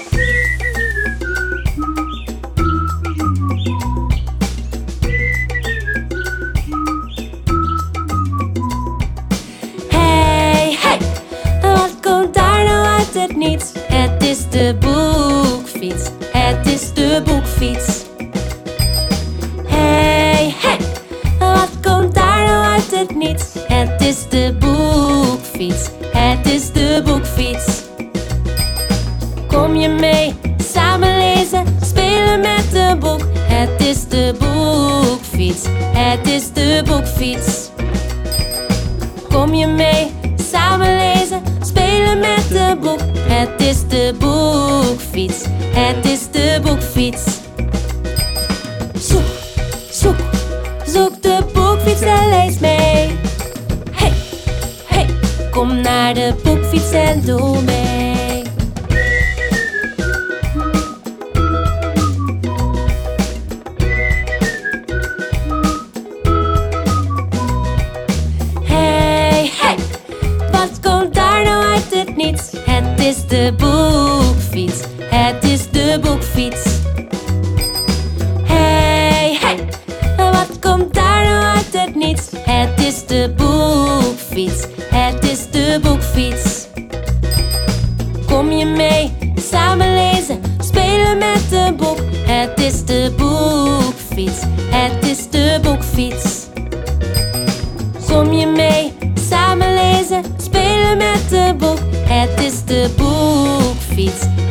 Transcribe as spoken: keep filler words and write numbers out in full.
Hey, hey, wat komt daar nou uit het niets? Het is de boekfiets, het is de boekfiets. Hey, hey, wat komt daar nou uit het niets? Het is de boekfiets, het is de boekfiets. Kom je mee, samen lezen, spelen met een boek. Het is de boekfiets, het is de boekfiets. Kom je mee, samen lezen, spelen met een boek. Het is de boekfiets, het is de boekfiets. Zoek, zoek, zoek de boekfiets en lees mee. Hey, hey, kom naar de boekfiets en doe mee. Hey, hey, wat komt daar nou uit het niets? Het is de boekfiets, het is de boekfiets. Hey, hey, wat komt daar nou uit het niets? Het is de boekfiets, het is de boekfiets. Kom je mee, samen lezen, spelen met een boek. Het is de boekfiets, het is de boekfiets. Kom je mee, samen lezen, spelen met een boek. Het is de boekfiets,